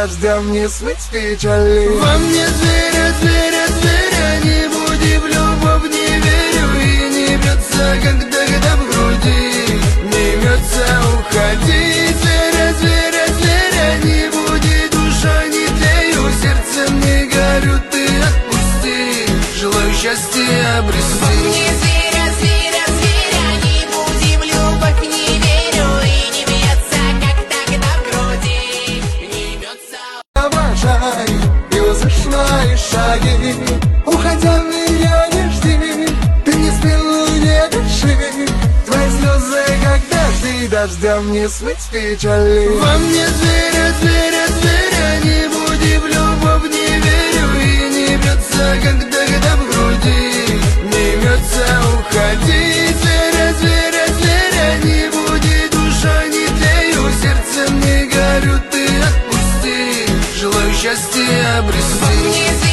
дождем не смыть печали. Во мне зверя, зверя, зверя, не буди, в любовь не верю. И не бьется, когда в груди не бьется, уходи. Зверя, зверя, зверя, не буди, душа не тлею, сердцем не горю, ты отпусти, желаю счастья обрести. Во мне зверя, зверя, зверя, не буди, в любовь не верю. И не бьется, как тогда в груди не бьется. Провожай юзышные шаги, уходя меня не жди, ты не спину не дыши, твои слезы как дожди, дождем не смыть печали. Во мне зверя, зверя, зверя, не буди, в любовь не верю. И не бьется, когда в груди не бьется, уходи. Зверя, зверя, зверя, не буди, душа не тлею, сердцем не горю, ты отпусти, желаю счастья обрести. Во мне зверя,